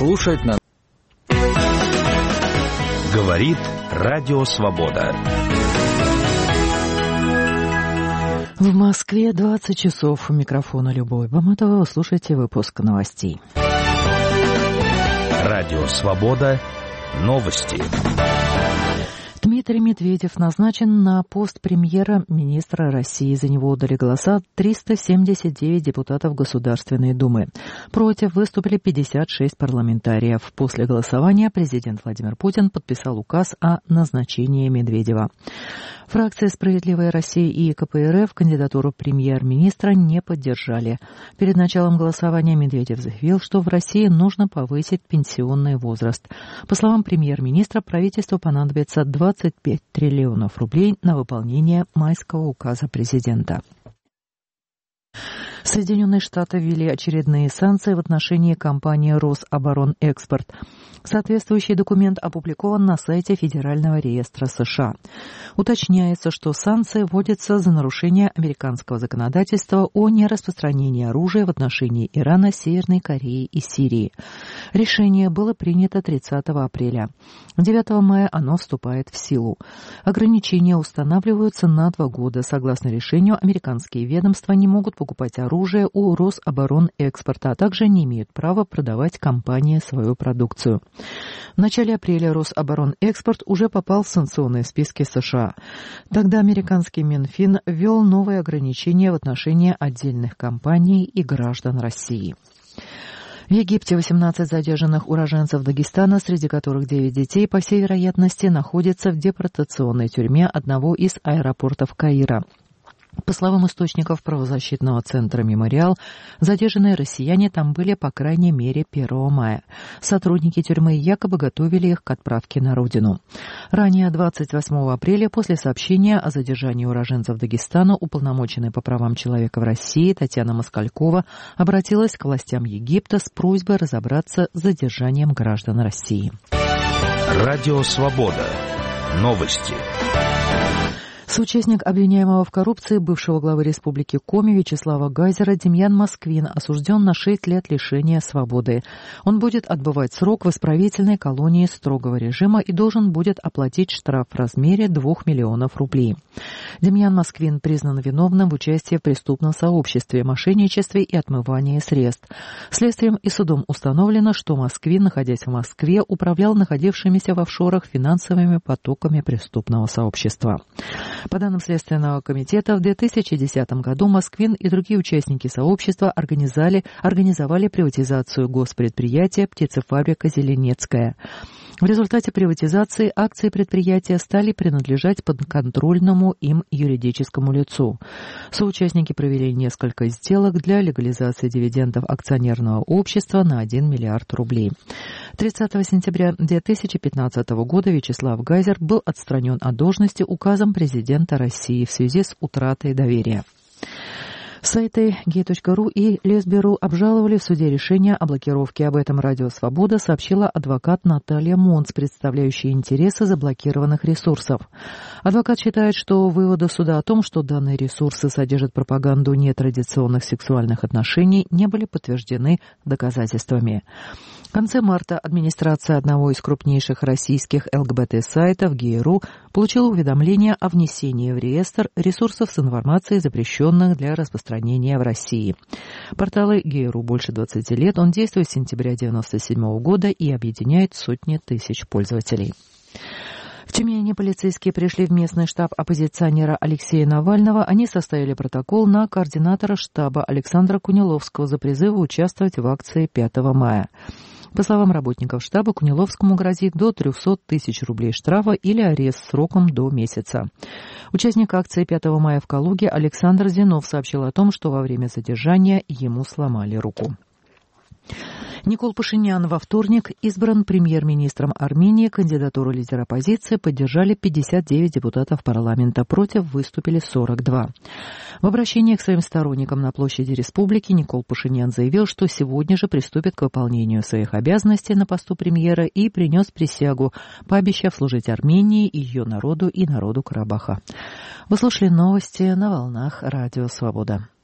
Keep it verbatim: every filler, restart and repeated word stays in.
слушать на... Говорит Радио Свобода. В Москве двадцать часов. У микрофона Любовь Баматова. Вы слушаете выпуск новостей. Радио Свобода. Новости. Дмитрий Медведев назначен на пост премьер-министра России. За него отдали голоса триста семьдесят девять депутатов Государственной Думы. Против выступили пятьдесят шесть парламентариев. После голосования президент Владимир Путин подписал указ о назначении Медведева. Фракции «Справедливая Россия» и ка пэ эр эф кандидатуру премьер-министра не поддержали. Перед началом голосования Медведев заявил, что в России нужно повысить пенсионный возраст. По словам премьер-министра, правительству понадобится двадцать пять триллионов рублей на выполнение майского указа президента. Соединенные Штаты ввели очередные санкции в отношении компании «Рособоронэкспорт». Соответствующий документ опубликован на сайте Федерального реестра США. Уточняется, что санкции вводятся за нарушение американского законодательства о нераспространении оружия в отношении Ирана, Северной Кореи и Сирии. Решение было принято тридцатого апреля. девятого мая оно вступает в силу. Ограничения устанавливаются на два года. Согласно решению, американские ведомства не могут покупать оружие у Рособоронэкспорта, а также не имеют права продавать компании свою продукцию. В начале апреля Рособоронэкспорт уже попал в санкционные списки США. Тогда американский Минфин ввел новые ограничения в отношении отдельных компаний и граждан России. В Египте восемнадцать задержанных уроженцев Дагестана, среди которых девять детей, по всей вероятности, находятся в депортационной тюрьме одного из аэропортов Каира. По словам источников правозащитного центра «Мемориал», задержанные россияне там были по крайней мере первого мая. Сотрудники тюрьмы якобы готовили их к отправке на родину. Ранее, двадцать восьмого апреля, после сообщения о задержании уроженцев Дагестана, уполномоченная по правам человека в России Татьяна Москалькова обратилась к властям Египта с просьбой разобраться с задержанием граждан России. Радио Свобода. Новости. Соучастник обвиняемого в коррупции бывшего главы Республики Коми Вячеслава Гайзера Демьян Москвин осужден на шесть лет лишения свободы. Он будет отбывать срок в исправительной колонии строгого режима и должен будет оплатить штраф в размере двух миллионов рублей. Демьян Москвин признан виновным в участии в преступном сообществе, мошенничестве и отмывании средств. Следствием и судом установлено, что Москвин, находясь в Москве, управлял находившимися в офшорах финансовыми потоками преступного сообщества. По данным Следственного комитета, в две тысячи десятом году Москвин и другие участники сообщества организовали, организовали приватизацию госпредприятия «Птицефабрика Зеленецкая». В результате приватизации акции предприятия стали принадлежать подконтрольному им юридическому лицу. Соучастники провели несколько сделок для легализации дивидендов акционерного общества на один миллиард рублей. тридцатого сентября две тысячи пятнадцатого года Вячеслав Гайзер был отстранен от должности указом президента России в связи с утратой доверия. Сайты гей точка ру и Лесби.ру обжаловали в суде решение о блокировке. Об этом Радио Свобода сообщила адвокат Наталья Монц, представляющая интересы заблокированных ресурсов. Адвокат считает, что выводы суда о том, что данные ресурсы содержат пропаганду нетрадиционных сексуальных отношений, не были подтверждены доказательствами. В конце марта администрация одного из крупнейших российских эл гэ бэ тэ-сайтов гей точка ру получила уведомление о внесении в реестр ресурсов с информацией, запрещенных для распространения в России. Порталы гей точка ру больше двадцати лет, он действует с сентября девяносто седьмого года и объединяет сотни тысяч пользователей. В Тюмени полицейские пришли в местный штаб оппозиционера Алексея Навального. Они составили протокол на координатора штаба Александра Куниловского за призыв участвовать в акции пятого мая. По словам работников штаба, Куниловскому грозит до трехсот тысяч рублей штрафа или арест сроком до месяца. Участник акции пятого мая в Калуге Александр Зинов сообщил о том, что во время задержания ему сломали руку. Никол Пашинян во вторник избран премьер-министром Армении. Кандидатуру лидера оппозиции поддержали пятьдесят девять депутатов парламента, против выступили сорок два. В обращении к своим сторонникам на площади Республики Никол Пашинян заявил, что сегодня же приступит к выполнению своих обязанностей на посту премьера и принес присягу, пообещав служить Армении, ее народу и народу Карабаха. Вы слушали новости на волнах Радио Свобода.